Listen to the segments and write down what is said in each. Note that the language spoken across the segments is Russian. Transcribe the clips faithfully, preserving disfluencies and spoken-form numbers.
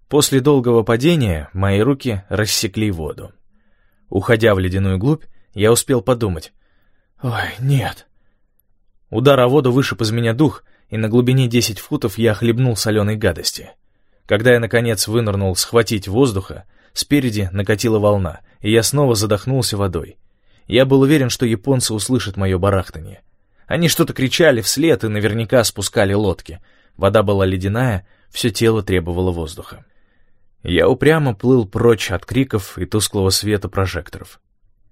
После долгого падения мои руки рассекли воду. Уходя в ледяную глубь, я успел подумать: «Ой, нет». Удар о воду вышиб из меня дух, и на глубине десять футов я хлебнул соленой гадости. Когда я, наконец, вынырнул схватить воздуха, спереди накатила волна, и я снова задохнулся водой. Я был уверен, что японцы услышат мое барахтанье. Они что-то кричали вслед и наверняка спускали лодки. Вода была ледяная, все тело требовало воздуха. Я упрямо плыл прочь от криков и тусклого света прожекторов.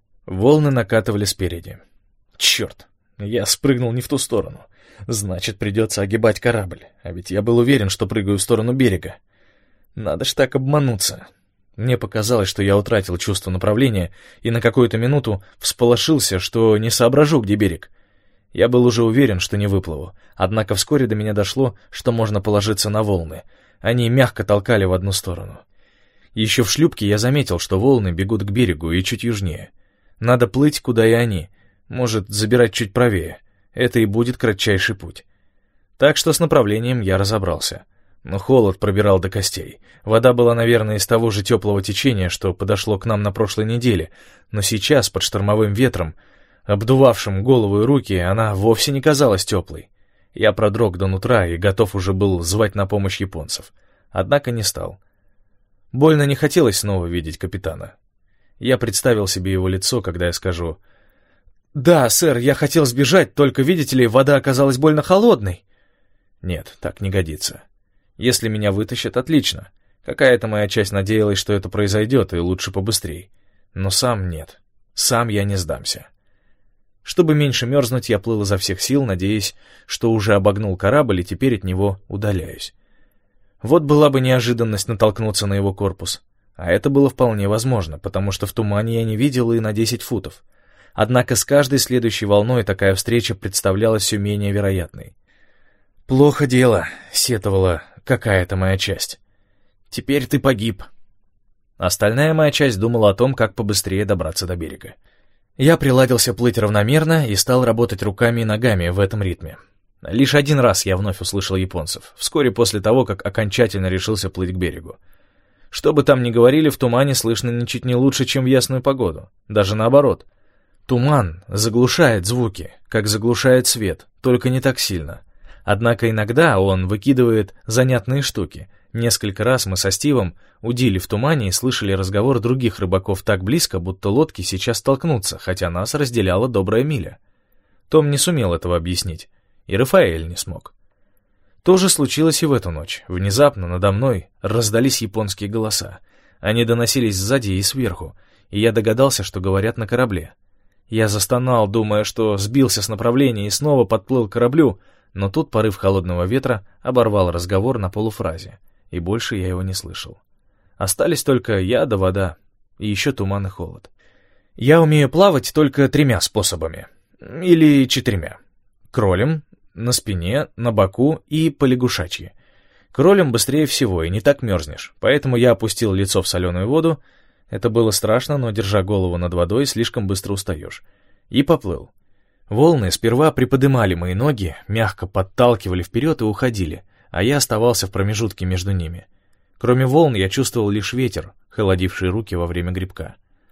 Волны накатывали спереди. Черт, я спрыгнул не в ту сторону. Значит, придется огибать корабль, а ведь я был уверен, что прыгаю в сторону берега. Надо ж так обмануться. Мне показалось, что я утратил чувство направления и на какую-то минуту всполошился, что не соображу, где берег. Я был уже уверен, что не выплыву, однако вскоре до меня дошло, что можно положиться на волны. Они мягко толкали в одну сторону. Еще в шлюпке я заметил, что волны бегут к берегу и чуть южнее. Надо плыть, куда и они, может, забирать чуть правее. Это и будет кратчайший путь. Так что с направлением я разобрался. Но холод пробирал до костей. Вода была, наверное, из того же теплого течения, что подошло к нам на прошлой неделе, но сейчас, под штормовым ветром, обдувавшим голову и руки, она вовсе не казалась теплой. Я продрог до нутра и готов уже был звать на помощь японцев. Однако не стал. Больно не хотелось снова видеть капитана. Я представил себе его лицо, когда я скажу: «Да, сэр, я хотел сбежать, только, видите ли, вода оказалась больно холодной». Нет, так не годится. Если меня вытащат, отлично. Какая-то моя часть надеялась, что это произойдет, и лучше побыстрей. Но сам нет. Сам я не сдамся. Чтобы меньше мерзнуть, я плыл изо всех сил, надеясь, что уже обогнул корабль и теперь от него удаляюсь. Вот была бы неожиданность натолкнуться на его корпус. А это было вполне возможно, потому что в тумане я не видел и на десять футов. Однако с каждой следующей волной такая встреча представлялась все менее вероятной. «Плохо дело», — сетовала какая-то моя часть. «Теперь ты погиб». Остальная моя часть думала о том, как побыстрее добраться до берега. Я приладился плыть равномерно и стал работать руками и ногами в этом ритме. Лишь один раз я вновь услышал японцев, вскоре после того, как окончательно решился плыть к берегу. Что бы там ни говорили, в тумане слышно ничуть не лучше, чем в ясную погоду. Даже наоборот. Туман заглушает звуки, как заглушает свет, только не так сильно. Однако иногда он выкидывает занятные штуки. Несколько раз мы со Стивом удили в тумане и слышали разговор других рыбаков так близко, будто лодки сейчас столкнутся, хотя нас разделяла добрая миля. Том не сумел этого объяснить, и Рафаэль не смог. То же случилось и в эту ночь. Внезапно надо мной раздались японские голоса. Они доносились сзади и сверху, и я догадался, что говорят на корабле. Я застонал, думая, что сбился с направления и снова подплыл к кораблю, но тут порыв холодного ветра оборвал разговор на полуфразе, и больше я его не слышал. Остались только я да вода, и еще туман и холод. Я умею плавать только тремя способами. Или четырьмя. Кролем, на спине, на боку и полягушачьи. Кролем быстрее всего и не так мерзнешь, поэтому я опустил лицо в соленую воду. Это было страшно, но, держа голову над водой, слишком быстро устаешь. И поплыл. Волны сперва приподымали мои ноги, мягко подталкивали вперед и уходили, а я оставался в промежутке между ними. Кроме волн я чувствовал лишь ветер, холодивший руки во время гребка.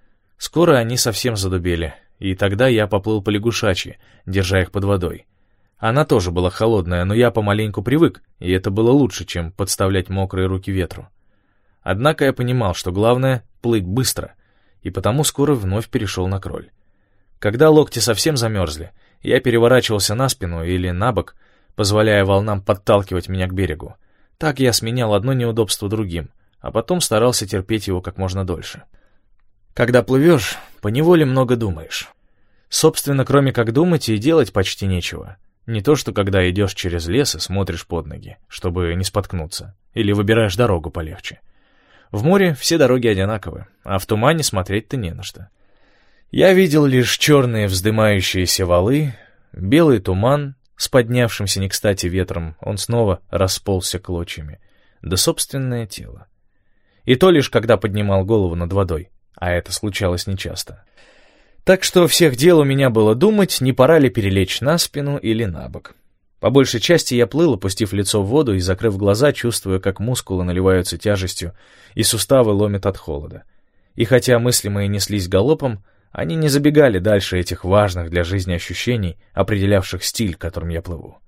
Скоро они совсем задубели, и тогда я поплыл по лягушачьи, держа их под водой. Она тоже была холодная, но я помаленьку привык, и это было лучше, чем подставлять мокрые руки ветру. Однако я понимал, что главное — плыть быстро, и потому скоро вновь перешел на кроль. Когда локти совсем замерзли, я переворачивался на спину или на бок, позволяя волнам подталкивать меня к берегу. Так я сменял одно неудобство другим, а потом старался терпеть его как можно дольше. Когда плывешь, поневоле много думаешь. Собственно, кроме как думать, и делать почти нечего. Не то, что когда идешь через лес и смотришь под ноги, чтобы не споткнуться, или выбираешь дорогу полегче. В море все дороги одинаковы, а в тумане смотреть-то не на что. Я видел лишь черные вздымающиеся валы, белый туман с поднявшимся не кстати ветром, он снова расползся клочьями, да собственное тело. И то лишь когда поднимал голову над водой, а это случалось нечасто. Так что всех дел у меня было думать, не пора ли перелечь на спину или на бок. По большей части я плыл, опустив лицо в воду и закрыв глаза, чувствуя, как мускулы наливаются тяжестью и суставы ломят от холода. И хотя мысли мои неслись галопом, они не забегали дальше этих важных для жизни ощущений, определявших стиль, которым я плыву.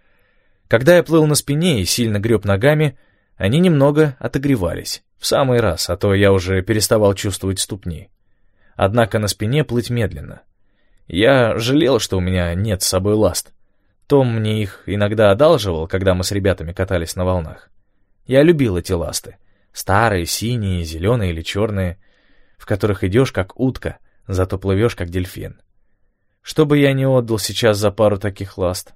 Когда я плыл на спине и сильно греб ногами, они немного отогревались, в самый раз, а то я уже переставал чувствовать ступни. Однако на спине плыть медленно. Я жалел, что у меня нет с собой ласт. Том мне их иногда одалживал, когда мы с ребятами катались на волнах. Я любил эти ласты. Старые, синие, зеленые или черные, в которых идешь как утка, зато плывешь как дельфин. Что бы я не отдал сейчас за пару таких ласт?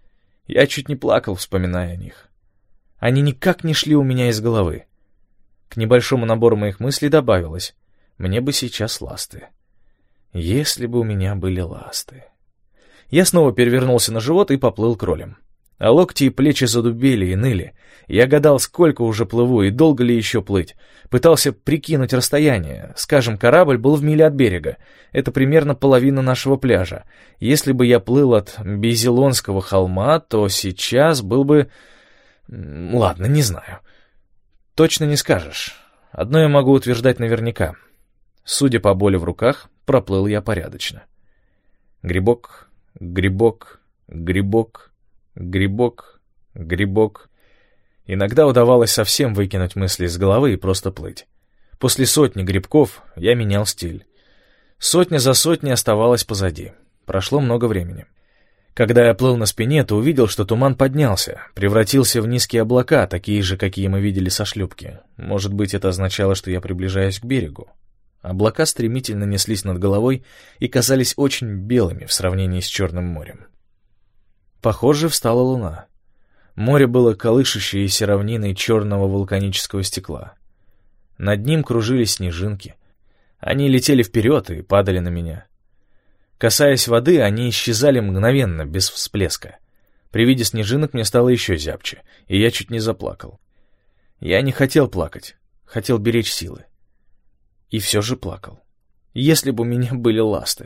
Я чуть не плакал, вспоминая о них. Они никак не шли у меня из головы. К небольшому набору моих мыслей добавилось: мне бы сейчас ласты. Если бы у меня были ласты. Я снова перевернулся на живот и поплыл кролем. А локти и плечи задубели и ныли. Я гадал, сколько уже плыву и долго ли еще плыть. Пытался прикинуть расстояние. Скажем, корабль был в миле от берега. Это примерно половина нашего пляжа. Если бы я плыл от Безилонского холма, то сейчас был бы... Ладно, не знаю. Точно не скажешь. Одно я могу утверждать наверняка. Судя по боли в руках, проплыл я порядочно. Грибок, грибок, грибок, грибок, грибок. Иногда удавалось совсем выкинуть мысли из головы и просто плыть. После сотни грибков я менял стиль. Сотня за сотней оставалась позади. Прошло много времени. Когда я плыл на спине, то увидел, что туман поднялся, превратился в низкие облака, такие же, какие мы видели со шлюпки. Может быть, это означало, что я приближаюсь к берегу. Облака стремительно неслись над головой и казались очень белыми в сравнении с Черным морем. Похоже, встала луна. Море было колышущейся равниной черного вулканического стекла. Над ним кружились снежинки. Они летели вперед и падали на меня. Касаясь воды, они исчезали мгновенно, без всплеска. При виде снежинок мне стало еще зябче, и я чуть не заплакал. Я не хотел плакать, хотел беречь силы. И все же плакал. Если бы у меня были ласты.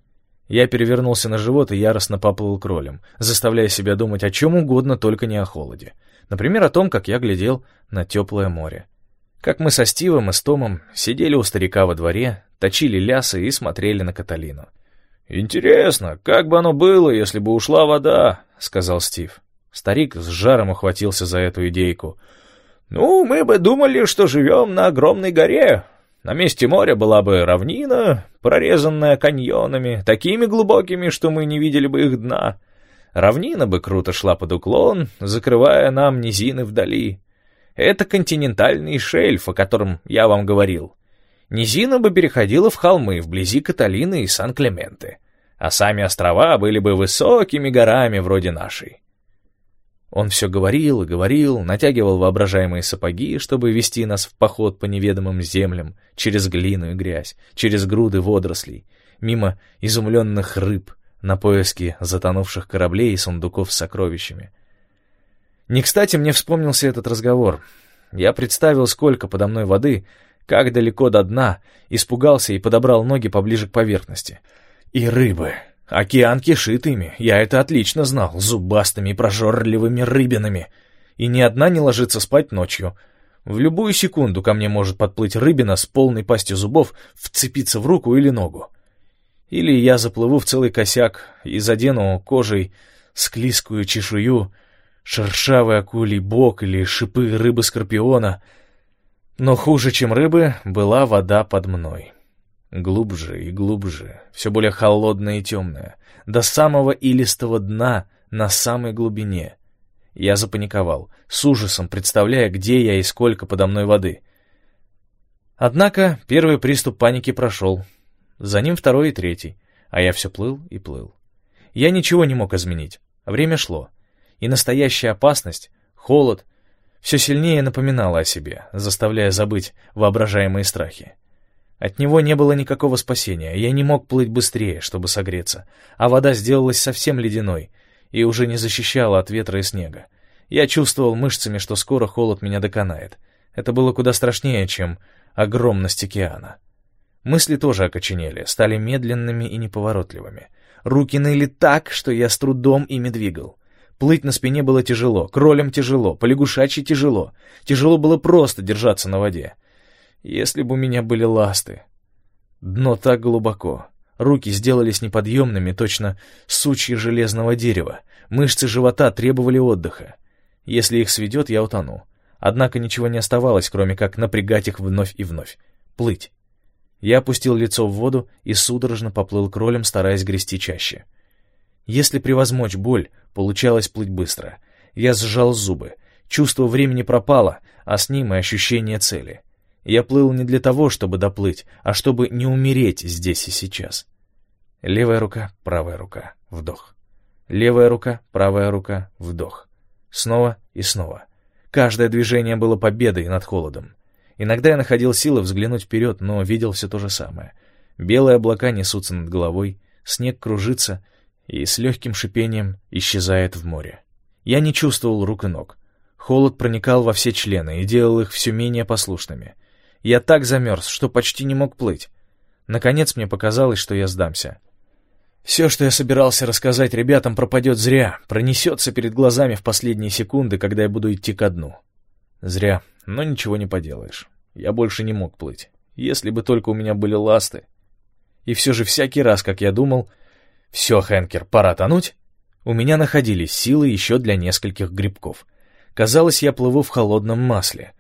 Я перевернулся на живот и яростно поплыл кролем, заставляя себя думать о чем угодно, только не о холоде. Например, о том, как я глядел на теплое море. Как мы со Стивом и с Томом сидели у старика во дворе, точили лясы и смотрели на Каталину. «Интересно, как бы оно было, если бы ушла вода?» — сказал Стив. Старик с жаром ухватился за эту идейку. «Ну, мы бы думали, что живем на огромной горе. На месте моря была бы равнина, прорезанная каньонами, такими глубокими, что мы не видели бы их дна. Равнина бы круто шла под уклон, закрывая нам низины вдали. Это континентальный шельф, о котором я вам говорил. Низина бы переходила в холмы вблизи Каталины и Сан-Клементе, а сами острова были бы высокими горами вроде нашей». Он все говорил и говорил, натягивал воображаемые сапоги, чтобы вести нас в поход по неведомым землям, через глину и грязь, через груды водорослей, мимо изумленных рыб, на поиски затонувших кораблей и сундуков с сокровищами. Не кстати мне вспомнился этот разговор. Я представил, сколько подо мной воды, как далеко до дна, испугался и подобрал ноги поближе к поверхности. И рыбы. Океан кишит ими, я это отлично знал, зубастыми и прожорливыми рыбинами. И ни одна не ложится спать ночью. В любую секунду ко мне может подплыть рыбина с полной пастью зубов, вцепиться в руку или ногу. Или я заплыву в целый косяк и задену кожей склизкую чешую, шершавый акулий бок или шипы рыбы-скорпиона. Но хуже, чем рыбы, была вода под мной. Глубже и глубже, все более холодная и темная, до самого илистого дна на самой глубине. Я запаниковал, с ужасом представляя, где я и сколько подо мной воды. Однако первый приступ паники прошел, за ним второй и третий, а я все плыл и плыл. Я ничего не мог изменить, время шло, и настоящая опасность, холод, все сильнее напоминала о себе, заставляя забыть воображаемые страхи. От него не было никакого спасения, я не мог плыть быстрее, чтобы согреться, а вода сделалась совсем ледяной и уже не защищала от ветра и снега. Я чувствовал мышцами, что скоро холод меня доконает. Это было куда страшнее, чем огромность океана. Мысли тоже окоченели, стали медленными и неповоротливыми. Руки ныли так, что я с трудом ими двигал. Плыть на спине было тяжело, кролем тяжело, полягушачьи тяжело. Тяжело было просто держаться на воде. Если бы у меня были ласты. Дно так глубоко. Руки сделались неподъемными, точно сучья железного дерева. Мышцы живота требовали отдыха. Если их сведет, я утону. Однако ничего не оставалось, кроме как напрягать их вновь и вновь. Плыть. Я опустил лицо в воду и судорожно поплыл кролем, стараясь грести чаще. Если превозмочь боль, получалось плыть быстро. Я сжал зубы. Чувство времени пропало, а с ним и ощущение цели. Я плыл не для того, чтобы доплыть, а чтобы не умереть здесь и сейчас. Левая рука, правая рука, вдох. Левая рука, правая рука, вдох. Снова и снова. Каждое движение было победой над холодом. Иногда я находил силы взглянуть вперед, но видел все то же самое. Белые облака несутся над головой, снег кружится и с легким шипением исчезает в море. Я не чувствовал рук и ног. Холод проникал во все члены и делал их все менее послушными. Я так замерз, что почти не мог плыть. Наконец мне показалось, что я сдамся. Все, что я собирался рассказать ребятам, пропадет зря, пронесется перед глазами в последние секунды, когда я буду идти ко дну. Зря, но ничего не поделаешь. Я больше не мог плыть. Если бы только у меня были ласты. И все же всякий раз, как я думал, «Все, Хэнкер, пора тонуть», у меня находились силы еще для нескольких грибков. Казалось, я плыву в холодном масле.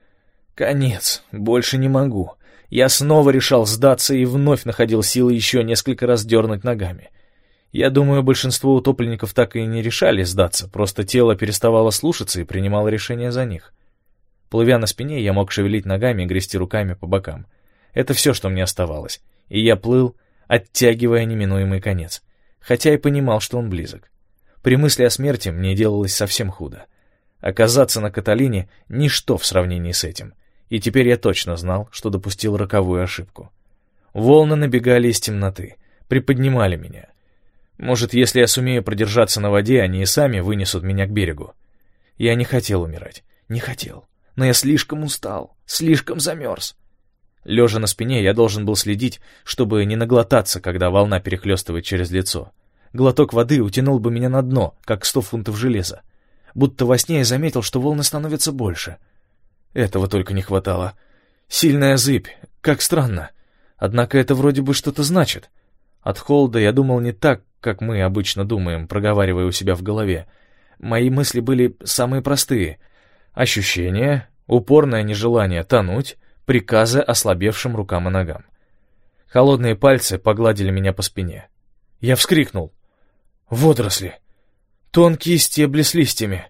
Конец, больше не могу. Я снова решал сдаться и вновь находил силы еще несколько раз дернуть ногами. Я думаю, большинство утопленников так и не решали сдаться, просто тело переставало слушаться и принимало решение за них. Плывя на спине, я мог шевелить ногами и грести руками по бокам. Это все, что мне оставалось, и я плыл, оттягивая неминуемый конец, хотя и понимал, что он близок. При мысли о смерти мне делалось совсем худо. Оказаться на Каталине — ничто в сравнении с этим, и теперь я точно знал, что допустил роковую ошибку. Волны набегали из темноты, приподнимали меня. Может, если я сумею продержаться на воде, они и сами вынесут меня к берегу. Я не хотел умирать, не хотел, но я слишком устал, слишком замерз. Лежа на спине, я должен был следить, чтобы не наглотаться, когда волна перехлестывает через лицо. Глоток воды утянул бы меня на дно, как сто фунтов железа. Будто во сне я заметил, что волны становятся больше. Этого только не хватало. Сильная зыбь, как странно. Однако это вроде бы что-то значит. От холода я думал не так, как мы обычно думаем, проговаривая у себя в голове. Мои мысли были самые простые. Ощущения, упорное нежелание тонуть, приказы ослабевшим рукам и ногам. Холодные пальцы погладили меня по спине. Я вскрикнул. Водоросли! Тонкие стебли с листьями!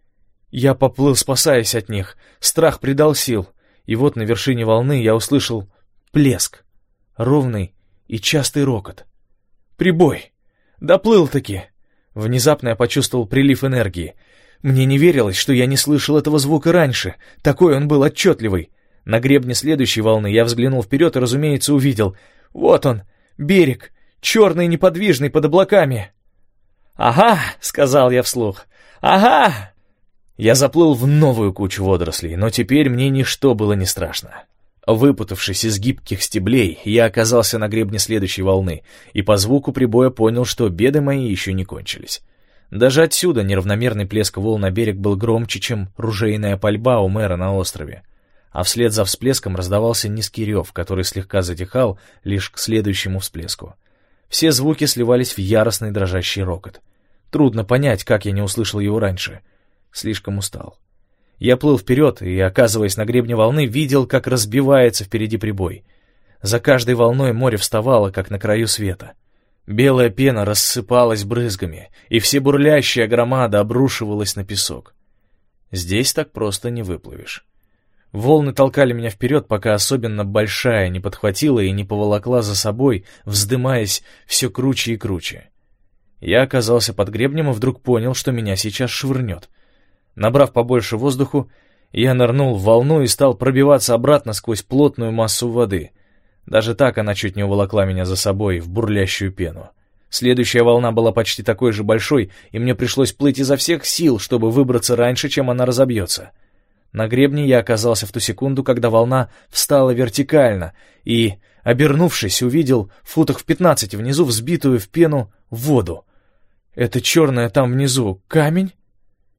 Я поплыл, спасаясь от них. Страх придал сил. И вот на вершине волны я услышал плеск. Ровный и частый рокот. Прибой! Доплыл-таки! Внезапно я почувствовал прилив энергии. Мне не верилось, что я не слышал этого звука раньше. Такой он был отчетливый. На гребне следующей волны я взглянул вперед и, разумеется, увидел. Вот он, берег, черный и неподвижный под облаками. «Ага!» — сказал я вслух. «Ага!» Я заплыл в новую кучу водорослей, но теперь мне ничто было не страшно. Выпутавшись из гибких стеблей, я оказался на гребне следующей волны, и по звуку прибоя понял, что беды мои еще не кончились. Даже отсюда неравномерный плеск волн на берег был громче, чем ружейная пальба у мэра на острове. А вслед за всплеском раздавался низкий рев, который слегка затихал лишь к следующему всплеску. Все звуки сливались в яростный дрожащий рокот. Трудно понять, как я не услышал его раньше. Слишком устал. Я плыл вперед и, оказываясь на гребне волны, видел, как разбивается впереди прибой. За каждой волной море вставало, как на краю света. Белая пена рассыпалась брызгами, и всебурлящая громада обрушивалась на песок. Здесь так просто не выплывешь. Волны толкали меня вперед, пока особенно большая не подхватила и не поволокла за собой, вздымаясь все круче и круче. Я оказался под гребнем и вдруг понял, что меня сейчас швырнет. Набрав побольше воздуху, я нырнул в волну и стал пробиваться обратно сквозь плотную массу воды. Даже так она чуть не уволокла меня за собой в бурлящую пену. Следующая волна была почти такой же большой, и мне пришлось плыть изо всех сил, чтобы выбраться раньше, чем она разобьется. На гребне я оказался в ту секунду, когда волна встала вертикально, и, обернувшись, увидел в футах в пятнадцати внизу взбитую в пену воду. Это черное там внизу камень?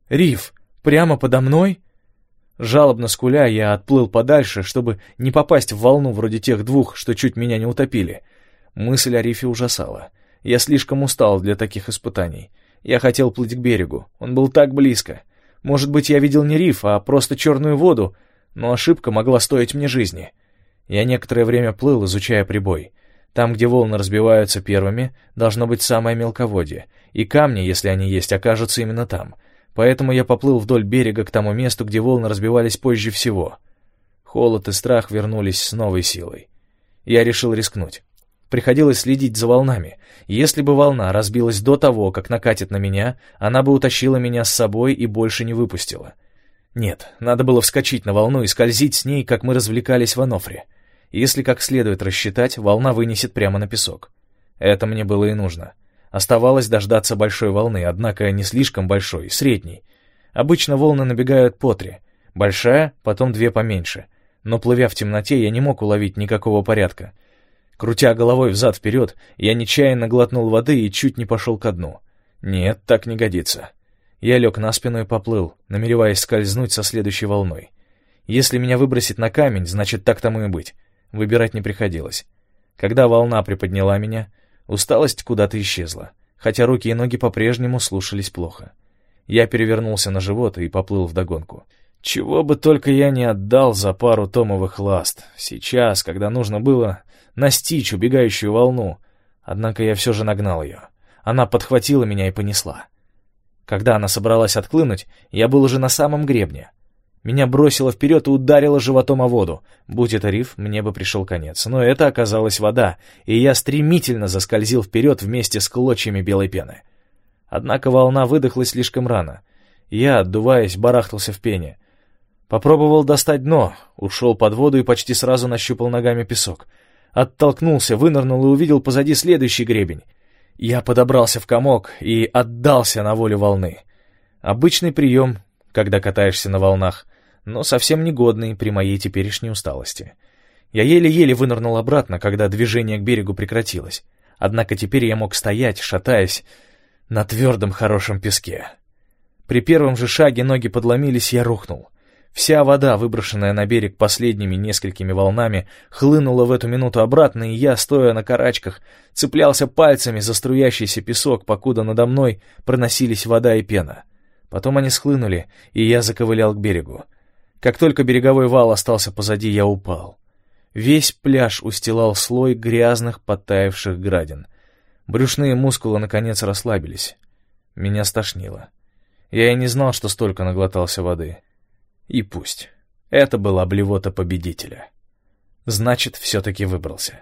Риф! Прямо подо мной?» Жалобно скуля, я отплыл подальше, чтобы не попасть в волну вроде тех двух, что чуть меня не утопили. Мысль о рифе ужасала. Я слишком устал для таких испытаний. Я хотел плыть к берегу, он был так близко. Может быть, я видел не риф, а просто черную воду, но ошибка могла стоить мне жизни. Я некоторое время плыл, изучая прибой. Там, где волны разбиваются первыми, должно быть самое мелководье, и камни, если они есть, окажутся именно там. Поэтому я поплыл вдоль берега к тому месту, где волны разбивались позже всего. Холод и страх вернулись с новой силой. Я решил рискнуть. Приходилось следить за волнами. Если бы волна разбилась до того, как накатит на меня, она бы утащила меня с собой и больше не выпустила. Нет, надо было вскочить на волну и скользить с ней, как мы развлекались в Анофре. Если как следует рассчитать, волна вынесет прямо на песок. Это мне было и нужно. Оставалось дождаться большой волны, однако не слишком большой, средней. Обычно волны набегают по три. Большая, потом две поменьше. Но плывя в темноте, я не мог уловить никакого порядка. Крутя головой взад-вперед, я нечаянно глотнул воды и чуть не пошел ко дну. Нет, так не годится. Я лег на спину и поплыл, намереваясь скользнуть со следующей волной. Если меня выбросит на камень, значит, так тому и быть. Выбирать не приходилось. Когда волна приподняла меня, усталость куда-то исчезла, хотя руки и ноги по-прежнему слушались плохо. Я перевернулся на живот и поплыл вдогонку. Чего бы только я не отдал за пару томовых ласт. Сейчас, когда нужно было настичь убегающую волну. Однако я все же нагнал ее. Она подхватила меня и понесла. Когда она собралась отклынуть, я был уже на самом гребне. Меня бросило вперед и ударило животом о воду. Будь это риф, мне бы пришел конец. Но это оказалась вода, и я стремительно заскользил вперед вместе с клочьями белой пены. Однако волна выдохлась слишком рано. Я, отдуваясь, барахтался в пене. Попробовал достать дно, ушел под воду и почти сразу нащупал ногами песок. Оттолкнулся, вынырнул и увидел позади следующий гребень. Я подобрался в комок и отдался на волю волны. Обычный прием, когда катаешься на волнах, но совсем негодный при моей теперешней усталости. Я еле-еле вынырнул обратно, когда движение к берегу прекратилось. Однако теперь я мог стоять, шатаясь, на твердом хорошем песке. При первом же шаге ноги подломились, я рухнул. Вся вода, выброшенная на берег последними несколькими волнами, хлынула в эту минуту обратно, и я, стоя на карачках, цеплялся пальцами за струящийся песок, покуда надо мной проносились вода и пена. Потом они схлынули, и я заковылял к берегу. Как только береговой вал остался позади, я упал. Весь пляж устилал слой грязных, подтаявших градин. Брюшные мускулы, наконец, расслабились. Меня стошнило. Я и не знал, что столько наглотался воды. И пусть. Это была блевота победителя. Значит, все-таки выбрался.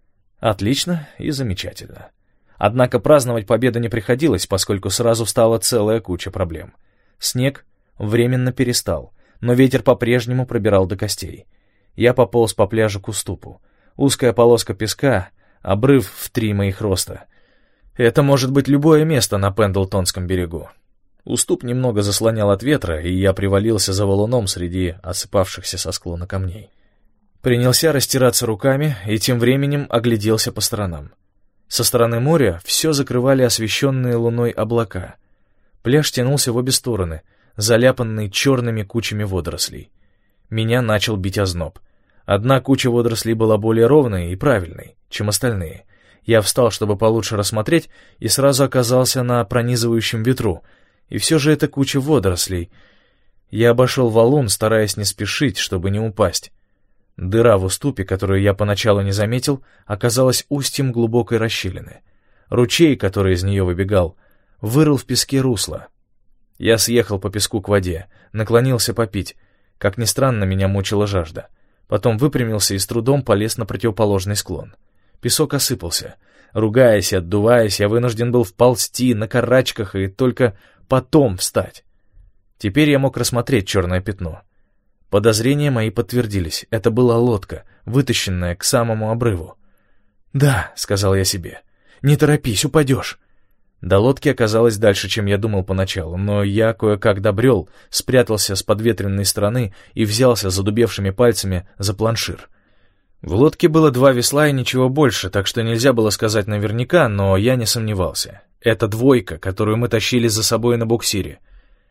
Отлично и замечательно. Однако праздновать победу не приходилось, поскольку сразу встала целая куча проблем. Снег временно перестал, но ветер по-прежнему пробирал до костей. Я пополз по пляжу к уступу. Узкая полоска песка, обрыв в три моих роста. Это может быть любое место на Пендлтонском берегу. Уступ немного заслонял от ветра, и я привалился за валуном среди осыпавшихся со склона камней. Принялся растираться руками и тем временем огляделся по сторонам. Со стороны моря все закрывали освещенные луной облака. Пляж тянулся в обе стороны, заляпанный черными кучами водорослей. Меня начал бить озноб. Одна куча водорослей была более ровной и правильной, чем остальные. Я встал, чтобы получше рассмотреть, и сразу оказался на пронизывающем ветру. И все же это куча водорослей. Я обошел валун, стараясь не спешить, чтобы не упасть. Дыра в уступе, которую я поначалу не заметил, оказалась устьем глубокой расщелины. Ручей, который из нее выбегал, вырыл в песке русло. Я съехал по песку к воде, наклонился попить. Как ни странно, меня мучила жажда. Потом выпрямился и с трудом полез на противоположный склон. Песок осыпался. Ругаясь и отдуваясь, я вынужден был вползти на карачках и только потом встать. Теперь я мог рассмотреть черное пятно. Подозрения мои подтвердились. Это была лодка, вытащенная к самому обрыву. «Да», — сказал я себе, — «не торопись, упадешь». До лодки оказалось дальше, чем я думал поначалу, но я кое-как добрел, спрятался с подветренной стороны и взялся задубевшими пальцами за планшир. В лодке было два весла и ничего больше, так что нельзя было сказать наверняка, но я не сомневался. Это двойка, которую мы тащили за собой на буксире.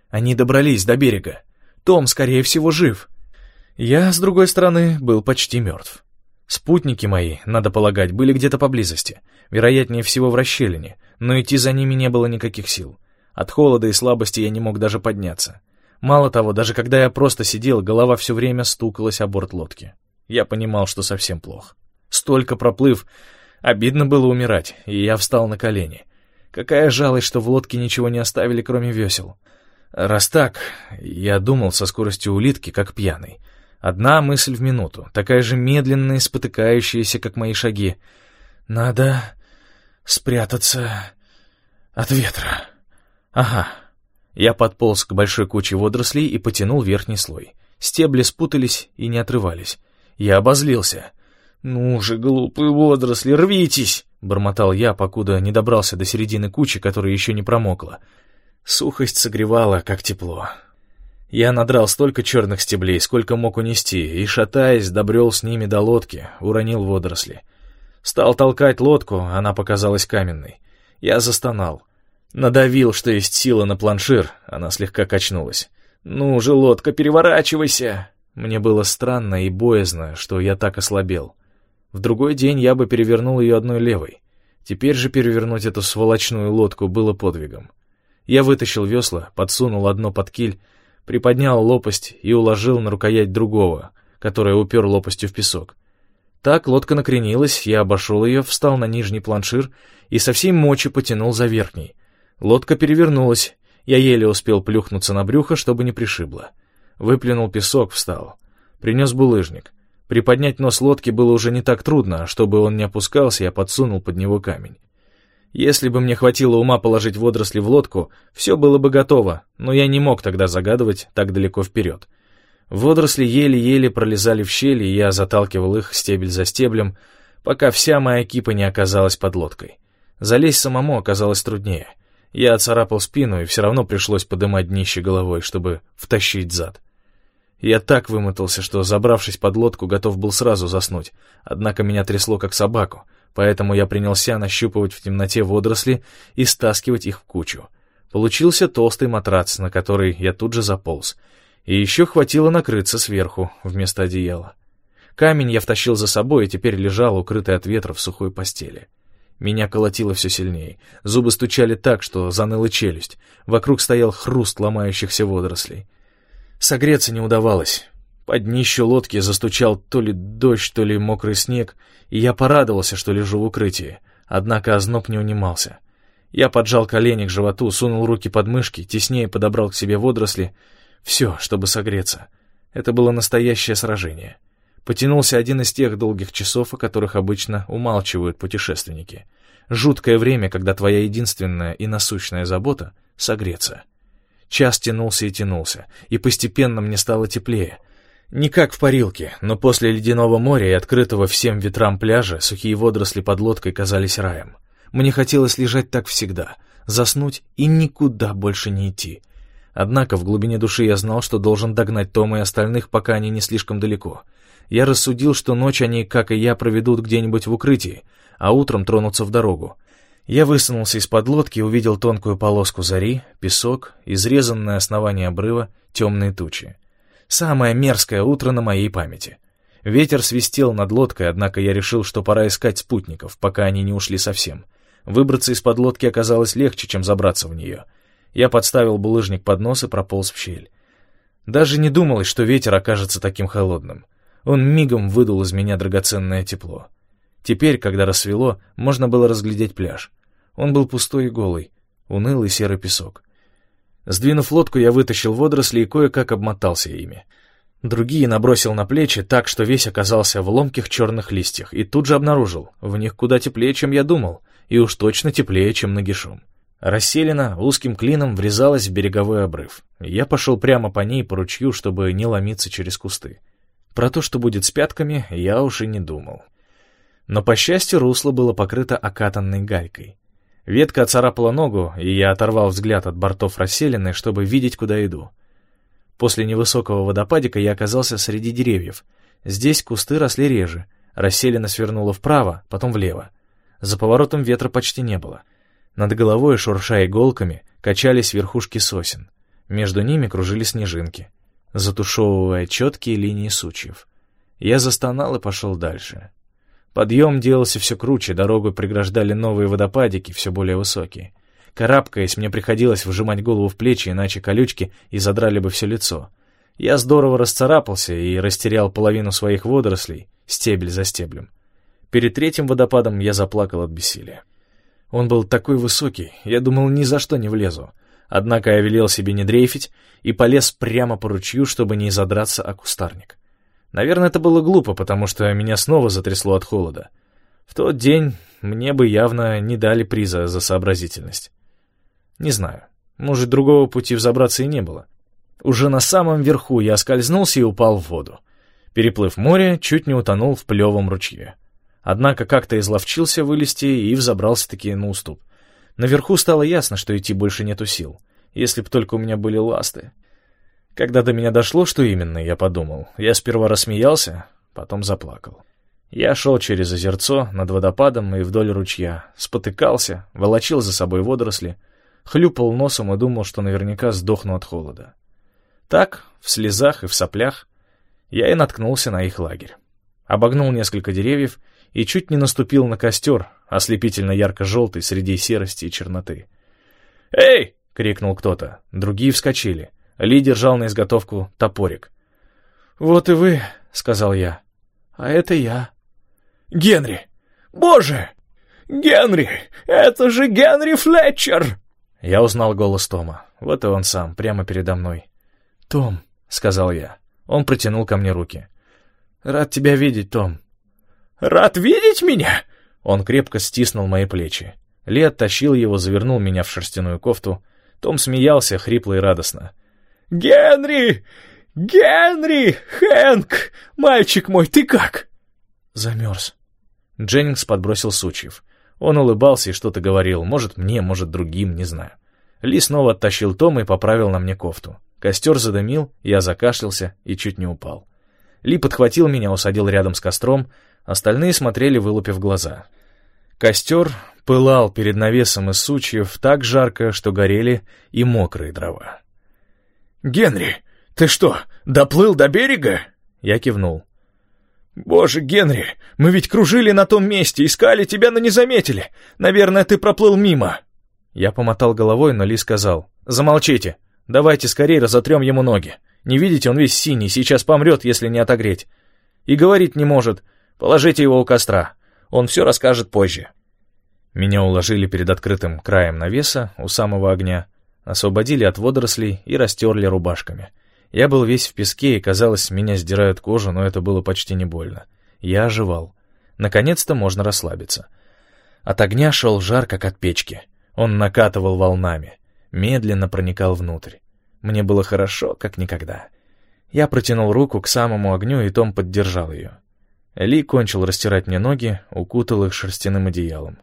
Они добрались до берега. Том, скорее всего, жив. Я, с другой стороны, был почти мертв. Спутники мои, надо полагать, были где-то поблизости, вероятнее всего в расщелине, но идти за ними не было никаких сил. От холода и слабости я не мог даже подняться. Мало того, даже когда я просто сидел, голова все время стукалась о борт лодки. Я понимал, что совсем плохо. Столько проплыв, обидно было умирать, и я встал на колени. Какая жалость, что в лодке ничего не оставили, кроме весел. Раз так, я думал со скоростью улитки, как пьяный. Одна мысль в минуту, такая же медленная и спотыкающаяся, как мои шаги. Надо спрятаться от ветра. Ага. Я подполз к большой куче водорослей и потянул верхний слой. Стебли спутались и не отрывались. Я обозлился. «Ну же, глупые водоросли, рвитесь!» — бормотал я, покуда не добрался до середины кучи, которая еще не промокла. Сухость согревала, как тепло. Я надрал столько черных стеблей, сколько мог унести, и, шатаясь, добрел с ними до лодки, уронил водоросли. Стал толкать лодку, она показалась каменной. Я застонал. Надавил, что есть сила, на планшир, она слегка качнулась. «Ну же, лодка, переворачивайся!» Мне было странно и боязно, что я так ослабел. В другой день я бы перевернул ее одной левой. Теперь же перевернуть эту сволочную лодку было подвигом. Я вытащил весла, подсунул одно под киль, приподнял лопасть и уложил на рукоять другого, которая упер лопастью в песок. Так лодка накренилась, я обошел ее, встал на нижний планшир и со всей мочи потянул за верхний. Лодка перевернулась, я еле успел плюхнуться на брюхо, чтобы не пришибло. Выплюнул песок, встал. Принес булыжник. Приподнять нос лодки было уже не так трудно, а чтобы он не опускался, я подсунул под него камень. Если бы мне хватило ума положить водоросли в лодку, все было бы готово, но я не мог тогда загадывать так далеко вперед. Водоросли еле-еле пролезали в щели, и я заталкивал их стебель за стеблем, пока вся моя кипа не оказалась под лодкой. Залезть самому оказалось труднее. Я оцарапал спину, и все равно пришлось подымать днище головой, чтобы втащить зад. Я так вымотался, что, забравшись под лодку, готов был сразу заснуть, однако меня трясло как собаку, поэтому я принялся нащупывать в темноте водоросли и стаскивать их в кучу. Получился толстый матрац, на который я тут же заполз, и еще хватило накрыться сверху вместо одеяла. Камень я втащил за собой и теперь лежал, укрытый от ветра в сухой постели. Меня колотило все сильнее, зубы стучали так, что заныла челюсть, вокруг стоял хруст ломающихся водорослей. Согреться не удавалось. Под днищу лодки застучал то ли дождь, то ли мокрый снег, и я порадовался, что лежу в укрытии, однако озноб не унимался. Я поджал колени к животу, сунул руки под мышки, теснее подобрал к себе водоросли. Все, чтобы согреться. Это было настоящее сражение. Потянулся один из тех долгих часов, о которых обычно умалчивают путешественники. Жуткое время, когда твоя единственная и насущная забота — согреться. Час тянулся и тянулся, и постепенно мне стало теплее. Не как в парилке, но после ледяного моря и открытого всем ветрам пляжа сухие водоросли под лодкой казались раем. Мне хотелось лежать так всегда, заснуть и никуда больше не идти. Однако в глубине души я знал, что должен догнать Тома и остальных, пока они не слишком далеко. Я рассудил, что ночь они, как и я, проведут где-нибудь в укрытии, а утром тронутся в дорогу. Я высунулся из-под лодки и увидел тонкую полоску зари, песок, изрезанное основание обрыва, темные тучи. Самое мерзкое утро на моей памяти. Ветер свистел над лодкой, однако я решил, что пора искать спутников, пока они не ушли совсем. Выбраться из-под лодки оказалось легче, чем забраться в нее. Я подставил булыжник под нос и прополз в щель. Даже не думалось, что ветер окажется таким холодным. Он мигом выдул из меня драгоценное тепло. Теперь, когда рассвело, можно было разглядеть пляж. Он был пустой и голый, унылый серый песок. Сдвинув лодку, я вытащил водоросли и кое-как обмотался ими. Другие набросил на плечи так, что весь оказался в ломких черных листьях, и тут же обнаружил, в них куда теплее, чем я думал, и уж точно теплее, чем нагишом. Расселена узким клином врезалась в береговой обрыв. Я пошел прямо по ней по ручью, чтобы не ломиться через кусты. Про то, что будет с пятками, я уж и не думал. Но, по счастью, русло было покрыто окатанной галькой. Ветка оцарапала ногу, и я оторвал взгляд от бортов расселены, чтобы видеть, куда иду. После невысокого водопадика я оказался среди деревьев. Здесь кусты росли реже, расселена свернула вправо, потом влево. За поворотом ветра почти не было. Над головой, шурша иголками, качались верхушки сосен. Между ними кружили снежинки, затушевывая четкие линии сучьев. Я застонал и пошел дальше. Подъем делался все круче, дорогу преграждали новые водопадики, все более высокие. Карабкаясь, мне приходилось вжимать голову в плечи, иначе колючки и задрали бы все лицо. Я здорово расцарапался и растерял половину своих водорослей, стебель за стеблем. Перед третьим водопадом я заплакал от бессилия. Он был такой высокий, я думал, ни за что не влезу. Однако я велел себе не дрейфить и полез прямо по ручью, чтобы не задраться о кустарник. Наверное, это было глупо, потому что меня снова затрясло от холода. В тот день мне бы явно не дали приза за сообразительность. Не знаю, может, другого пути взобраться и не было. Уже на самом верху я оскользнулся и упал в воду. Переплыв море, чуть не утонул в плевом ручье. Однако как-то изловчился вылезти и взобрался-таки на уступ. Наверху стало ясно, что идти больше нету сил, если б только у меня были ласты. Когда до меня дошло, что именно, я подумал. Я сперва рассмеялся, потом заплакал. Я шел через озерцо, над водопадом и вдоль ручья, спотыкался, волочил за собой водоросли, хлюпал носом и думал, что наверняка сдохну от холода. Так, в слезах и в соплях, я и наткнулся на их лагерь. Обогнул несколько деревьев и чуть не наступил на костер, ослепительно ярко-желтый среди серости и черноты. «Эй!» — крикнул кто-то. Другие вскочили. Ли держал на изготовку топорик. «Вот и вы», — сказал я. «А это я». «Генри! Боже! Генри! Это же Генри Флетчер!» Я узнал голос Тома. Вот и он сам, прямо передо мной. «Том», — сказал я. Он протянул ко мне руки. «Рад тебя видеть, Том». «Рад видеть меня?» Он крепко стиснул мои плечи. Ли оттащил его, завернул меня в шерстяную кофту. Том смеялся, хрипло и радостно. «Генри! Генри! Хэнк! Мальчик мой, ты как?» «Замерз». Дженнингс подбросил сучьев. Он улыбался и что-то говорил, может мне, может другим, не знаю. Ли снова оттащил Тома и поправил на мне кофту. Костер задымил, я закашлялся и чуть не упал. Ли подхватил меня, усадил рядом с костром, остальные смотрели, вылупив глаза. Костер пылал перед навесом из сучьев так жарко, что горели и мокрые дрова. «Генри, ты что, доплыл до берега?» Я кивнул. «Боже, Генри, мы ведь кружили на том месте, искали тебя, но не заметили. Наверное, ты проплыл мимо». Я помотал головой, но Ли сказал: «Замолчите, давайте скорее разотрем ему ноги. Не видите, он весь синий, сейчас помрет, если не отогреть. И говорить не может. Положите его у костра, он все расскажет позже». Меня уложили перед открытым краем навеса у самого огня, освободили от водорослей и растерли рубашками. Я был весь в песке, и, казалось, меня сдирают кожу, но это было почти не больно. Я оживал. Наконец-то можно расслабиться. От огня шел жар, как от печки. Он накатывал волнами, медленно проникал внутрь. Мне было хорошо, как никогда. Я протянул руку к самому огню, и Том поддержал ее. Ли кончил растирать мне ноги, укутал их шерстяным одеялом.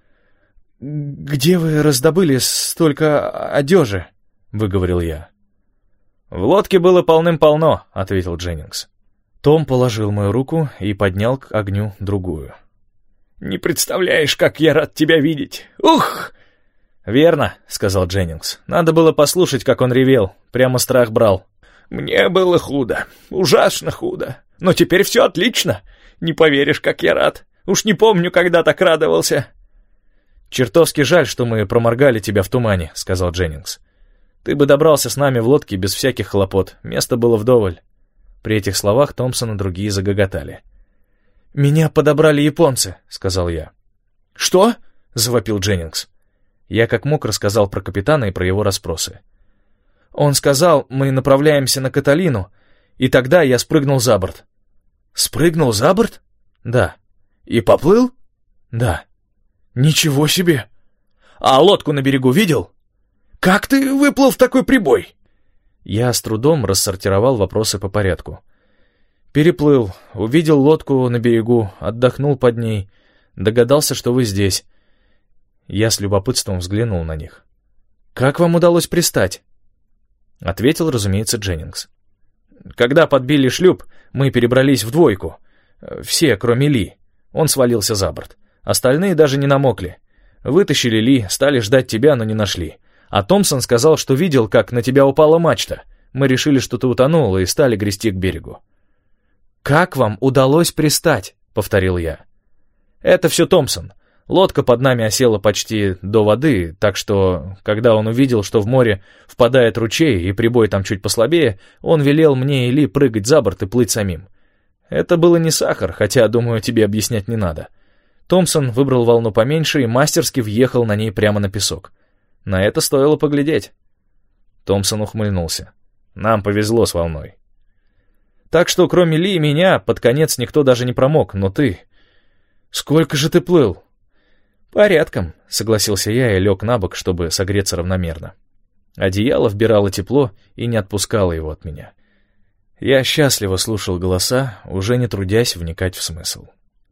«Где вы раздобыли столько одежи?» — выговорил я. «В лодке было полным-полно», — ответил Дженнингс. Том положил мою руку и поднял к огню другую. «Не представляешь, как я рад тебя видеть! Ух!» «Верно», — сказал Дженнингс. «Надо было послушать, как он ревел. Прямо страх брал». «Мне было худо, ужасно худо. Но теперь все отлично. Не поверишь, как я рад. Уж не помню, когда так радовался». «Чертовски жаль, что мы проморгали тебя в тумане», — сказал Дженнингс. «Ты бы добрался с нами в лодке без всяких хлопот. Места было вдоволь». При этих словах Томпсон и другие загоготали. «Меня подобрали японцы», — сказал я. «Что?» — завопил Дженнингс. Я как мог рассказал про капитана и про его расспросы. «Он сказал, мы направляемся на Каталину, и тогда я спрыгнул за борт». «Спрыгнул за борт?» «Да». «И поплыл?» «Да». «Ничего себе! А лодку на берегу видел? Как ты выплыл в такой прибой?» Я с трудом рассортировал вопросы по порядку. «Переплыл, увидел лодку на берегу, отдохнул под ней, догадался, что вы здесь». Я с любопытством взглянул на них. «Как вам удалось пристать?» Ответил, разумеется, Дженнингс. «Когда подбили шлюп, мы перебрались в двойку. Все, кроме Ли. Он свалился за борт. Остальные даже не намокли. Вытащили Ли, стали ждать тебя, но не нашли. А Томпсон сказал, что видел, как на тебя упала мачта. Мы решили, что ты утонула, и стали грести к берегу». «Как вам удалось пристать?» — повторил я. «Это все Томпсон. Лодка под нами осела почти до воды, так что, когда он увидел, что в море впадает ручей и прибой там чуть послабее, он велел мне и Ли прыгать за борт и плыть самим. Это было не сахар, хотя, думаю, тебе объяснять не надо. Томпсон выбрал волну поменьше и мастерски въехал на ней прямо на песок. На это стоило поглядеть». Томпсон ухмыльнулся. «Нам повезло с волной. Так что, кроме Ли и меня, под конец никто даже не промок, но ты... Сколько же ты плыл?» «Порядком», — согласился я и лег на бок, чтобы согреться равномерно. Одеяло вбирало тепло и не отпускало его от меня. Я счастливо слушал голоса, уже не трудясь вникать в смысл.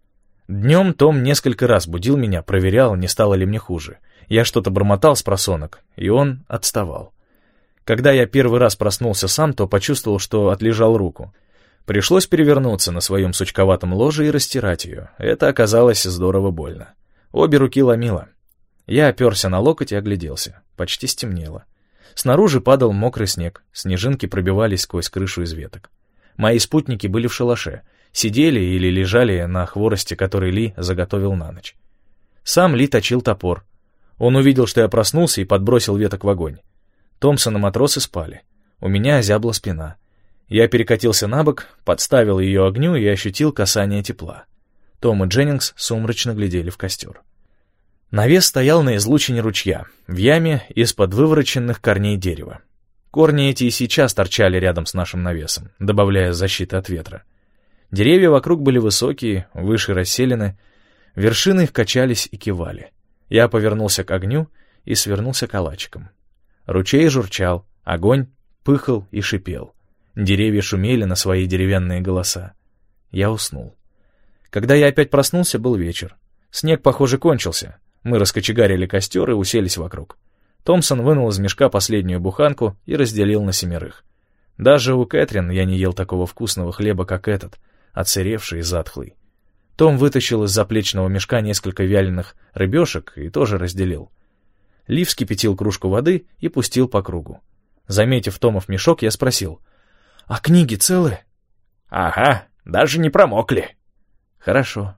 Днем Том несколько раз будил меня, проверял, не стало ли мне хуже. Я что-то бормотал с просонок, и он отставал. Когда я первый раз проснулся сам, то почувствовал, что отлежал руку. Пришлось перевернуться на своем сучковатом ложе и растирать ее. Это оказалось здорово больно. Обе руки ломило. Я оперся на локоть и огляделся. Почти стемнело. Снаружи падал мокрый снег, снежинки пробивались сквозь крышу из веток. Мои спутники были в шалаше, сидели или лежали на хворосте, который Ли заготовил на ночь. Сам Ли точил топор. Он увидел, что я проснулся, и подбросил веток в огонь. Томпсон и матросы спали. У меня озябла спина. Я перекатился на бок, подставил ее огню и ощутил касание тепла. Том и Дженнингс сумрачно глядели в костер. Навес стоял на излучине ручья, в яме из-под вывороченных корней дерева. Корни эти и сейчас торчали рядом с нашим навесом, добавляя защиты от ветра. Деревья вокруг были высокие, выше расселены, вершины их качались и кивали. Я повернулся к огню и свернулся калачиком. Ручей журчал, огонь пыхал и шипел. Деревья шумели на свои деревянные голоса. Я уснул. Когда я опять проснулся, был вечер. Снег, похоже, кончился. Мы раскочегарили костер и уселись вокруг. Томпсон вынул из мешка последнюю буханку и разделил на семерых. Даже у Кэтрин я не ел такого вкусного хлеба, как этот, отсыревший и затхлый. Том вытащил из заплечного мешка несколько вяленых рыбешек и тоже разделил. Ли вскипятил кружку воды и пустил по кругу. Заметив Томов мешок, я спросил: «А книги целы?» «Ага, даже не промокли». «Хорошо».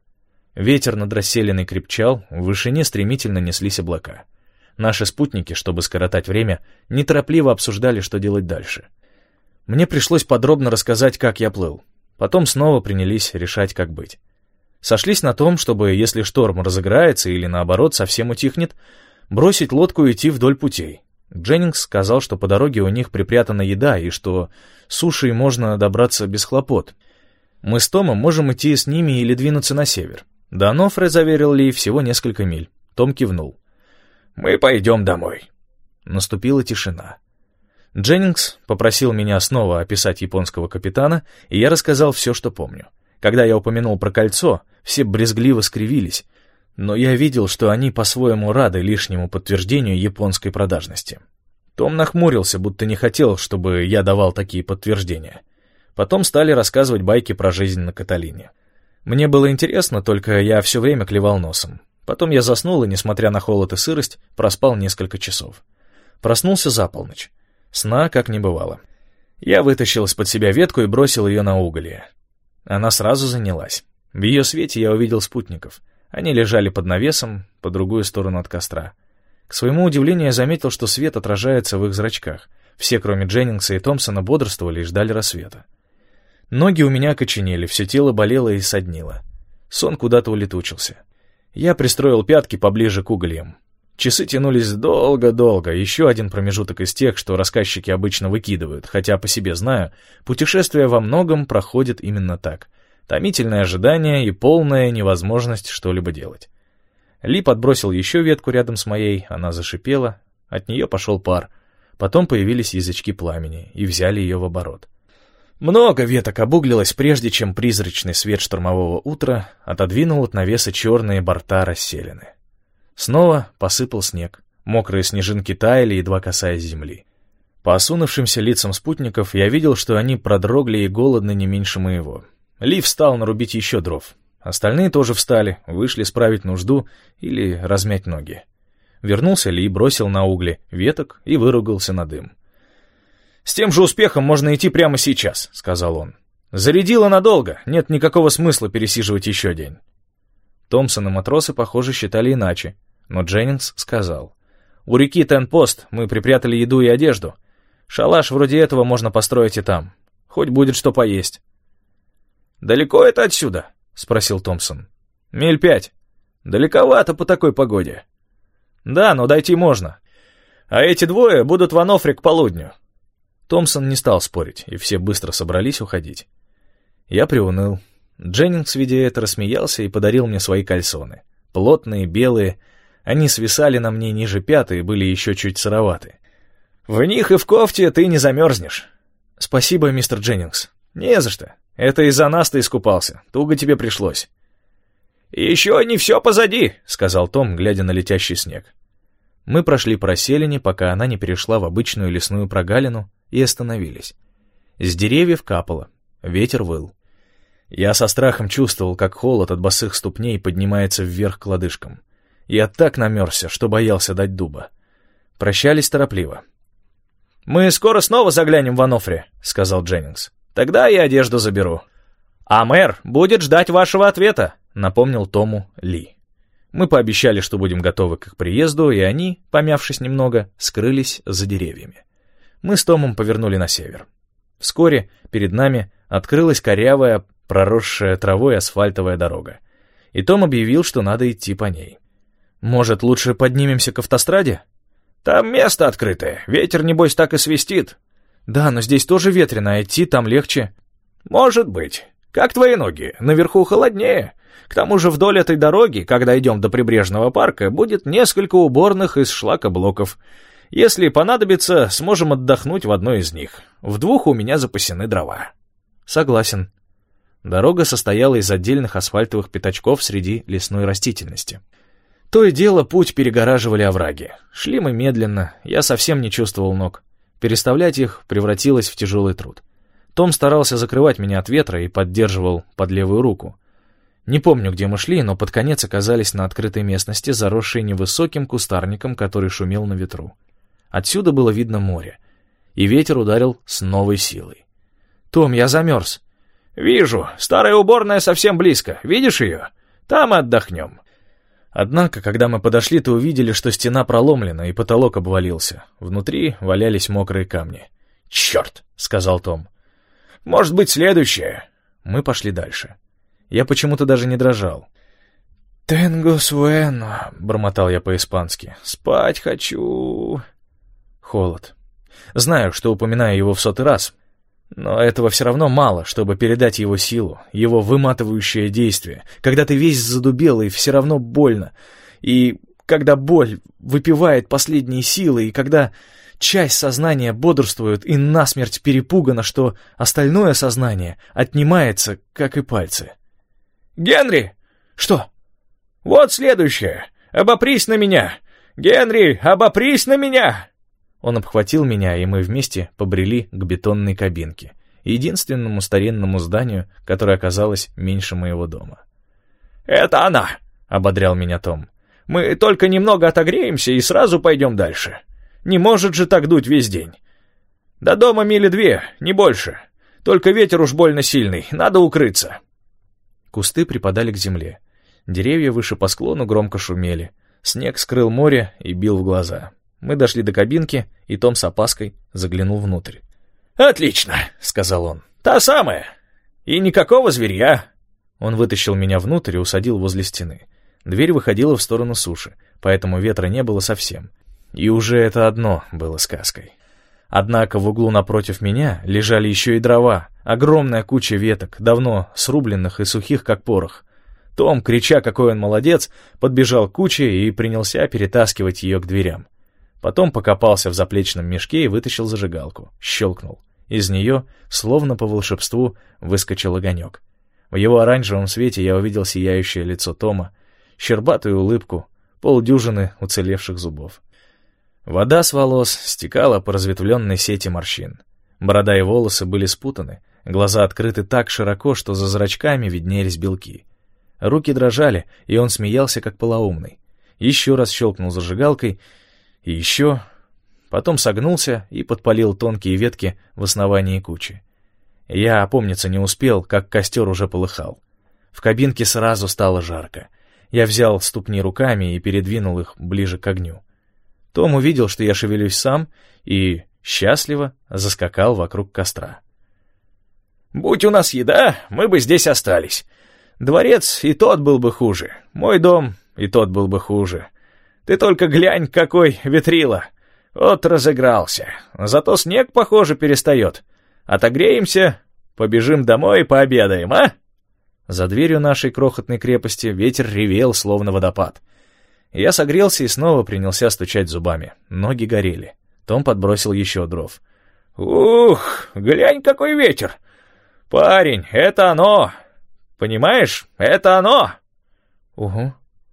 Ветер над расселенной крепчал, в вышине стремительно неслись облака. Наши спутники, чтобы скоротать время, неторопливо обсуждали, что делать дальше. Мне пришлось подробно рассказать, как я плыл. Потом снова принялись решать, как быть. Сошлись на том, чтобы, если шторм разыграется или, наоборот, совсем утихнет, бросить лодку и идти вдоль путей. Дженнингс сказал, что по дороге у них припрятана еда и что сушей можно добраться без хлопот. Мы с Томом можем идти с ними или двинуться на север. До Анофре, заверил Ли, всего несколько миль. Том кивнул. «Мы пойдем домой». Наступила тишина. Дженнингс попросил меня снова описать японского капитана, и я рассказал все, что помню. Когда я упомянул про кольцо, все брезгливо скривились, но я видел, что они по-своему рады лишнему подтверждению японской продажности. Том нахмурился, будто не хотел, чтобы я давал такие подтверждения. Потом стали рассказывать байки про жизнь на Каталине. Мне было интересно, только я все время клевал носом. Потом я заснул и, несмотря на холод и сырость, проспал несколько часов. Проснулся за полночь. Сна как не бывало. Я вытащил из-под себя ветку и бросил ее на уголье. Она сразу занялась. В ее свете я увидел спутников. Они лежали под навесом, по другую сторону от костра. К своему удивлению, я заметил, что свет отражается в их зрачках. Все, кроме Дженнингса и Томпсона, бодрствовали и ждали рассвета. Ноги у меня окоченели, все тело болело и соднило. Сон куда-то улетучился. Я пристроил пятки поближе к угольям. Часы тянулись долго-долго, еще один промежуток из тех, что рассказчики обычно выкидывают, хотя по себе знаю, путешествие во многом проходит именно так. Томительное ожидание и полная невозможность что-либо делать. Ли подбросил еще ветку рядом с моей, она зашипела, от нее пошел пар. Потом появились язычки пламени и взяли ее в оборот. Много веток обуглилось, прежде чем призрачный свет штормового утра отодвинул от навеса черные борта расселены. Снова посыпал снег. Мокрые снежинки таяли, едва касаясь земли. По осунувшимся лицам спутников я видел, что они продрогли и голодны не меньше моего. Ли встал нарубить еще дров. Остальные тоже встали, вышли справить нужду или размять ноги. Вернулся Ли, бросил на угли веток и выругался на дым. «С тем же успехом можно идти прямо сейчас», — сказал он. «Зарядило надолго, нет никакого смысла пересиживать еще день». Томпсон и матросы, похоже, считали иначе, но Дженнингс сказал: «У реки Тен-Пост мы припрятали еду и одежду. Шалаш вроде этого можно построить и там. Хоть будет что поесть». «Далеко это отсюда?» — спросил Томпсон. «Миль пять. Далековато по такой погоде». «Да, но дойти можно. А эти двое будут в Анофре к полудню». Томпсон не стал спорить, и все быстро собрались уходить. Я приуныл. Дженнингс, видя это, рассмеялся и подарил мне свои кальсоны. Плотные, белые, они свисали на мне ниже пят и были еще чуть сыроваты. «В них и в кофте ты не замерзнешь». «Спасибо, мистер Дженнингс». «Не за что. Это из-за нас ты искупался. Туго тебе пришлось». «Еще не все позади», — сказал Том, глядя на летящий снег. Мы прошли по расселине, пока она не перешла в обычную лесную прогалину, и остановились. С деревьев капало, ветер выл. Я со страхом чувствовал, как холод от босых ступней поднимается вверх к лодыжкам. Я так намерзся, что боялся дать дуба. Прощались торопливо. «Мы скоро снова заглянем в Анофре», — сказал Дженнингс. «Тогда я одежду заберу». «А мэр будет ждать вашего ответа», — напомнил Тому Ли. Мы пообещали, что будем готовы к их приезду, и они, помявшись немного, скрылись за деревьями. Мы с Томом повернули на север. Вскоре перед нами открылась корявая, проросшая травой асфальтовая дорога. И Том объявил, что надо идти по ней. «Может, лучше поднимемся к автостраде?» «Там место открытое, ветер, небось, так и свистит». «Да, но здесь тоже ветрено, а идти там легче». «Может быть. Как твои ноги? Наверху холоднее. К тому же вдоль этой дороги, когда идем до прибрежного парка, будет несколько уборных из шлакоблоков. Если понадобится, сможем отдохнуть в одной из них. В двух у меня запасены дрова». «Согласен». Дорога состояла из отдельных асфальтовых пятачков среди лесной растительности. То и дело путь перегораживали овраги. Шли мы медленно, я совсем не чувствовал ног. Переставлять их превратилось в тяжелый труд. Том старался закрывать меня от ветра и поддерживал под левую руку. Не помню, где мы шли, но под конец оказались на открытой местности, заросшей невысоким кустарником, который шумел на ветру. Отсюда было видно море, и ветер ударил с новой силой. «Том, я замерз». «Вижу, старая уборная совсем близко. Видишь ее? Там отдохнем». Однако, когда мы подошли, то увидели, что стена проломлена и потолок обвалился. Внутри валялись мокрые камни. «Черт!» — сказал Том. «Может быть, следующее?» Мы пошли дальше. Я почему-то даже не дрожал. «Тенго суэно», — бормотал я по-испански. «Спать хочу». Холод. Знаю, что упоминаю его в сотый раз, но этого все равно мало, чтобы передать его силу, его выматывающее действие, когда ты весь задубел и все равно больно, и когда боль выпивает последние силы, и когда часть сознания бодрствует и насмерть перепугана, что остальное сознание отнимается, как и пальцы. «Генри!» «Что?» «Вот следующее! Обопрись на меня! Генри, обопрись на меня!» Он обхватил меня, и мы вместе побрели к бетонной кабинке, единственному старинному зданию, которое оказалось меньше моего дома. «Это она!» — ободрял меня Том. «Мы только немного отогреемся и сразу пойдем дальше. Не может же так дуть весь день. До дома мили две, не больше. Только ветер уж больно сильный, надо укрыться». Кусты припадали к земле. Деревья выше по склону громко шумели. Снег скрыл море и бил в глаза. Мы дошли до кабинки, и Том с опаской заглянул внутрь. «Отлично», — сказал он. «Та самая. И никакого зверья». Он вытащил меня внутрь и усадил возле стены. Дверь выходила в сторону суши, поэтому ветра не было совсем. И уже это одно было сказкой. Однако в углу напротив меня лежали еще и дрова, огромная куча веток, давно срубленных и сухих, как порох. Том, крича, какой он молодец, подбежал к куче и принялся перетаскивать ее к дверям. Потом покопался в заплечном мешке и вытащил зажигалку. Щелкнул. Из нее, словно по волшебству, выскочил огонек. В его оранжевом свете я увидел сияющее лицо Тома, щербатую улыбку, полдюжины уцелевших зубов. Вода с волос стекала по разветвленной сети морщин. Борода и волосы были спутаны, глаза открыты так широко, что за зрачками виднелись белки. Руки дрожали, и он смеялся, как полоумный. еще раз щелкнул зажигалкой, и еще... Потом согнулся и подпалил тонкие ветки в основании кучи. Я опомниться не успел, как костер уже полыхал. В кабинке сразу стало жарко. Я взял ступни руками и передвинул их ближе к огню. Том увидел, что я шевелюсь сам, и счастливо заскакал вокруг костра. «Будь у нас еда, мы бы здесь остались. Дворец и тот был бы хуже. Мой дом и тот был бы хуже. Ты только глянь, какой ветрила. Вот разыгрался. Зато снег, похоже, перестает. Отогреемся, побежим домой и пообедаем, а?» За дверью нашей крохотной крепости ветер ревел, словно водопад. Я согрелся и снова принялся стучать зубами. Ноги горели. Том подбросил еще дров. «Ух, глянь, какой ветер! Парень, это оно! Понимаешь, это оно!» «Угу».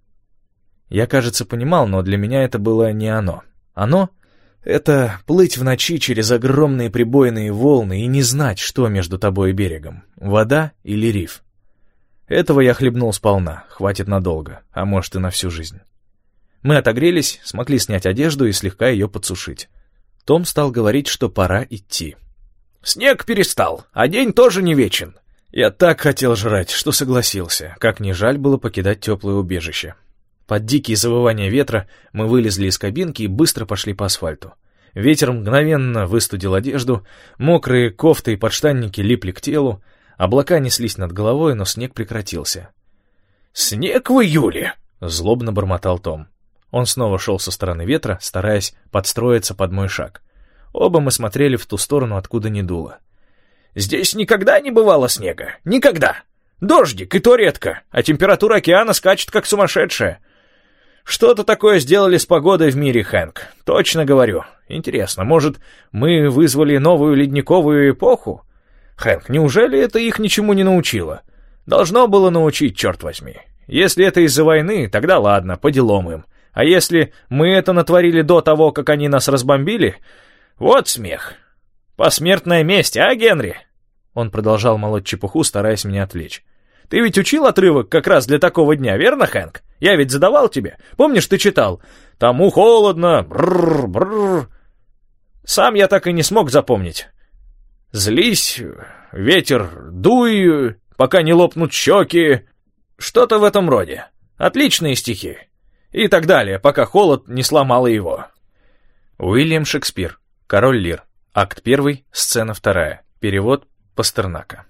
Я, кажется, понимал, но для меня это было не оно. Оно — это плыть в ночи через огромные прибойные волны и не знать, что между тобой и берегом — вода или риф. Этого я хлебнул сполна, хватит надолго, а может и на всю жизнь. Мы отогрелись, смогли снять одежду и слегка ее подсушить. Том стал говорить, что пора идти. «Снег перестал, а день тоже не вечен». Я так хотел жрать, что согласился, как не жаль было покидать теплое убежище. Под дикие завывания ветра мы вылезли из кабинки и быстро пошли по асфальту. Ветер мгновенно выстудил одежду, мокрые кофты и подштанники липли к телу, облака неслись над головой, но снег прекратился. «Снег в июле!» — злобно бормотал Том. Он снова шел со стороны ветра, стараясь подстроиться под мой шаг. Оба мы смотрели в ту сторону, откуда не дуло. «Здесь никогда не бывало снега. Никогда! Дождик, и то редко, а температура океана скачет, как сумасшедшая. Что-то такое сделали с погодой в мире, Хэнк. Точно говорю. Интересно, может, мы вызвали новую ледниковую эпоху? Хэнк, неужели это их ничему не научило? Должно было научить, черт возьми. Если это из-за войны, тогда ладно, по делам им. А если мы это натворили до того, как они нас разбомбили? Вот смех. Посмертная месть, а, Генри?» Он продолжал молоть чепуху, стараясь меня отвлечь. «Ты ведь учил отрывок как раз для такого дня, верно, Хэнк? Я ведь задавал тебе. Помнишь, ты читал? Тому холодно, бррр, бррр. Сам я так и не смог запомнить. Злись, ветер, дуй, пока не лопнут щеки. Что-то в этом роде. Отличные стихи. И так далее, пока холод не сломал его». Уильям Шекспир. Король Лир. Акт первый, сцена вторая. Перевод Пастернака.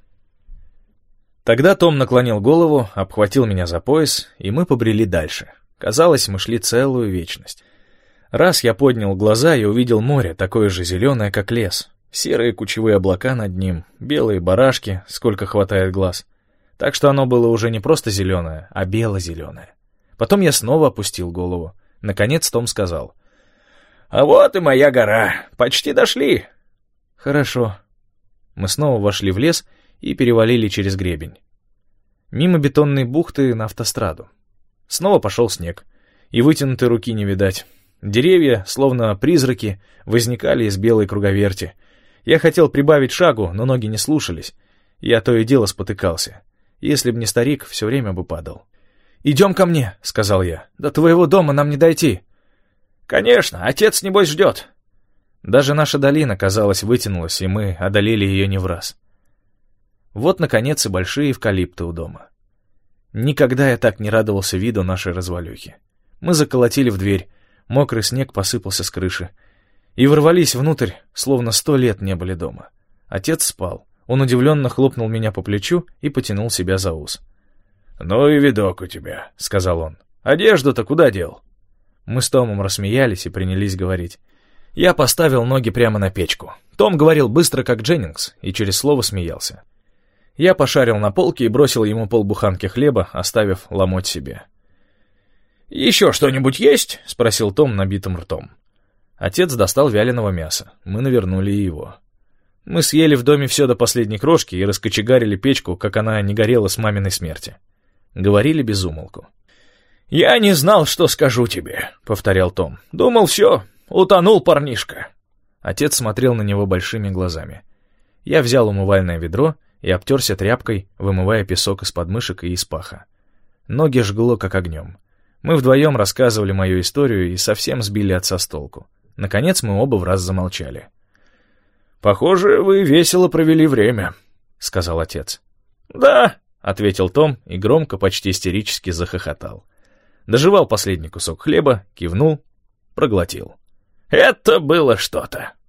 Тогда Том наклонил голову, обхватил меня за пояс, и мы побрели дальше. Казалось, мы шли целую вечность. Раз я поднял глаза и увидел море, такое же зеленое, как лес. Серые кучевые облака над ним, белые барашки, сколько хватает глаз. Так что оно было уже не просто зеленое, а бело-зеленое. Потом я снова опустил голову. Наконец Том сказал: «А вот и моя гора. Почти дошли». «Хорошо». Мы снова вошли в лес и перевалили через гребень. Мимо бетонной бухты на автостраду. Снова пошел снег, и вытянутой руки не видать. Деревья, словно призраки, возникали из белой круговерти. Я хотел прибавить шагу, но ноги не слушались. Я то и дело спотыкался. Если б не старик, все время бы падал. «Идем ко мне», — сказал я. «До твоего дома нам не дойти». «Конечно, отец, небось, ждет». Даже наша долина, казалось, вытянулась, и мы одолели ее не в раз. Вот, наконец, и большие эвкалипты у дома. Никогда я так не радовался виду нашей развалюхи. Мы заколотили в дверь, мокрый снег посыпался с крыши, и ворвались внутрь, словно сто лет не были дома. Отец спал. Он удивленно хлопнул меня по плечу и потянул себя за ус. «Ну и видок у тебя», — сказал он. «Одежду-то куда дел?» Мы с Томом рассмеялись и принялись говорить. Я поставил ноги прямо на печку. Том говорил быстро, как Дженнингс, и через слово смеялся. Я пошарил на полке и бросил ему полбуханки хлеба, оставив ломоть себе. «Еще что-нибудь есть?» — спросил Том набитым ртом. Отец достал вяленого мяса. Мы навернули его. Мы съели в доме все до последней крошки и раскочегарили печку, как она не горела с маминой смерти. Говорили без умолку. «Я не знал, что скажу тебе», — повторял Том. «Думал, все, утонул парнишка». Отец смотрел на него большими глазами. Я взял умывальное ведро и обтерся тряпкой, вымывая песок из подмышек и из паха. Ноги жгло, как огнем. Мы вдвоем рассказывали мою историю и совсем сбили отца с толку. Наконец мы оба в раз замолчали. «Похоже, вы весело провели время», — сказал отец. «Да», — ответил Том и громко, почти истерически захохотал. Дожевал последний кусок хлеба, кивнул, проглотил. «Это было что-то».